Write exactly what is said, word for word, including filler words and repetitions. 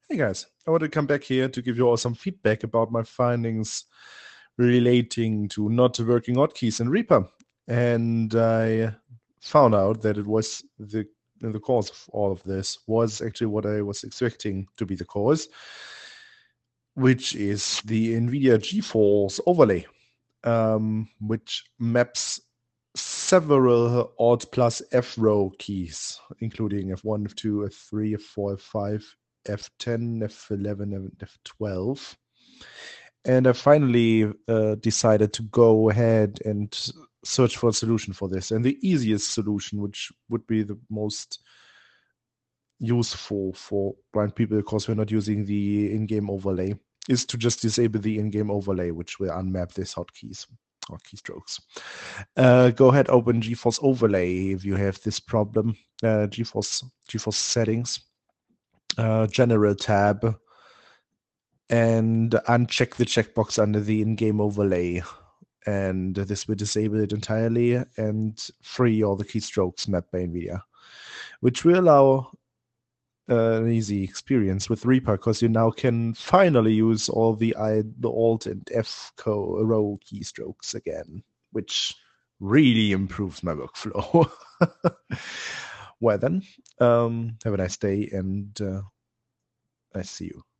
Hey guys, I want to come back here to give you all some feedback about my findings relating to not working hotkeys in Reaper. And I found out that it was the the cause of all of this was actually what I was expecting to be the cause, which is the NVIDIA GeForce overlay, um, which maps several Alt plus F row keys, including F one, F two, F three, F four, F five, F ten, F eleven, and F twelve. And I finally uh, decided to go ahead and search for a solution for this. And the easiest solution, which would be the most useful for blind people because we're not using the in-game overlay, is to just disable the in-game overlay, which will unmap these hotkeys or keystrokes. Uh, go ahead, open GeForce Overlay if you have this problem. Uh, GeForce GeForce Settings, uh, General tab, and uncheck the checkbox under the in-game overlay. And this will disable it entirely and free all the keystrokes mapped by NVIDIA, which will allow uh, an easy experience with Reaper because you now can finally use all the I, the Alt and F co row keystrokes again, which really improves my workflow. Well then, um, have a nice day, and uh, I see you.